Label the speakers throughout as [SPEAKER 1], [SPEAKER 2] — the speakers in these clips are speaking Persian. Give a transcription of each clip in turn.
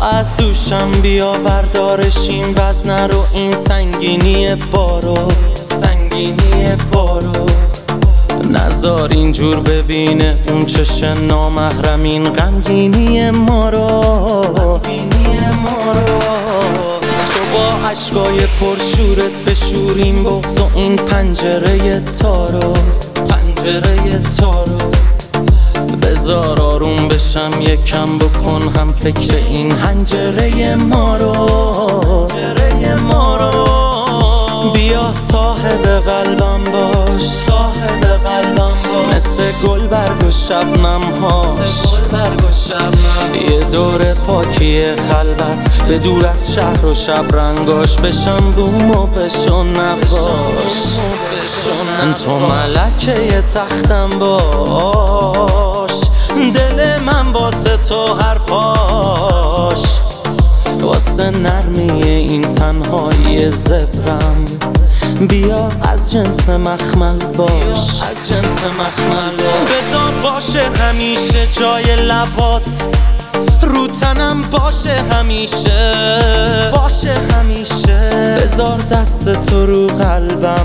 [SPEAKER 1] از دوشم بیا بردارش این وزن رو، این سنگینی بارو، سنگینی بارو. نذار اینجور ببینه اون چش نامحرم این غمگینی ما رو، غمگینی ما رو. تو با عشقای پرشورت بشوریم بغض و این پنجره تارو، پنجره تارو. بذار آروم بشم یکم، بکن هم فکر این حنجره ما رو، حنجره ما رو. بیا صاحب قلبم باش، صاحب قلبم باش، مثل گل برگ و شبنم هاش، یه دور پاکی خلوت به دور از شهر و شب رنگاش، بشم بوم و بشو نباش. تو ملکه یه تختم باش، دل من واسه تو حرفاش، واسه نرمی این تنهایی زبرم. بیا از جنس مخمل باش، از جنس مخمل باش. بذار باشه همیشه جای لبات، رو تنم باشه همیشه، باشه همیشه. بذار دست تو رو قلبم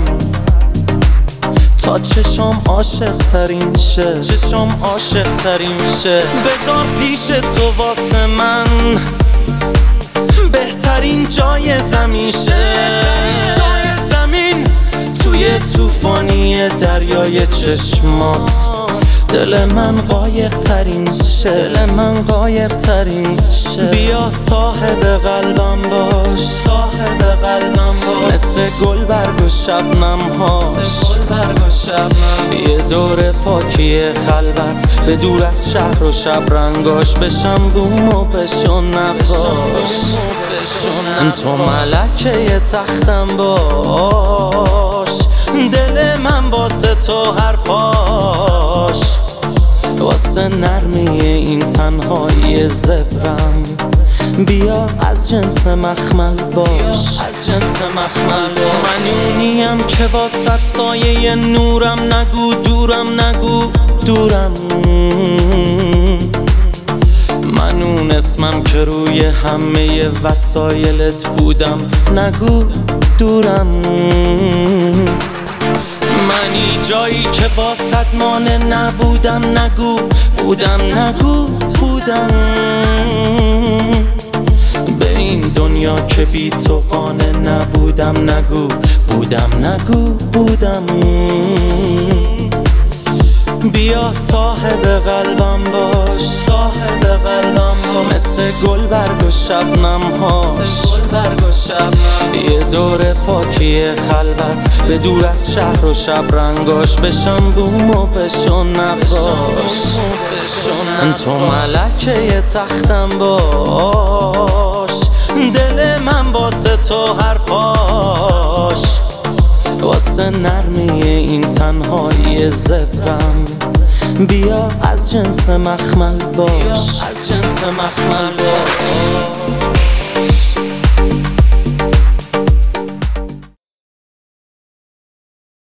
[SPEAKER 1] تا چشم عاشق ترین شه، چشم عاشق ترین شه. بذار پیش تو واسه من بهترین جای زمین شه، جای زمین. توی طوفانی دریای چشمات دل من قایق ترین شه، دل من قایق ترین شه. بیا صاحب قلبم باش، صاحب قلبم باش، مثل گل برگ و شبنم هاش، یه دور پاکی خلوت به دور از شهر و شب رنگاش، بشم بوم و بشو نباش. تو ملکه یه تختم باش، دل من واسه تو حرفاش، واسه نرمی این تنهایی زبرم. بیا از جنس مخمل باش، از جنس مخمل باش. من اونیم که واسه سایه نورم، نگو دورم، نگو دورم. من اون اسمم که روی همه وسایلت بودم، نگو دورم. منی جایی که واسط مانع نبودم، نگو بودم، نگو بودم. به این دنیا که بی تو قانع نبودم، نگو بودم، نگو بودم. بیا صاحب قلبم باش، صاحب قلبم باش، مثل گل برگ و شبنم هاش، یه دور پاکی خلوت به دور از شهر و شب رنگاش، بشم بوم و بشو نباش. تو ملکه یه تختم باش، دل من واسه تو حرفاش، واسه نرمی این تنهایی زبرم. بیا از جنس مخمل باش، از جنس مخمل باش.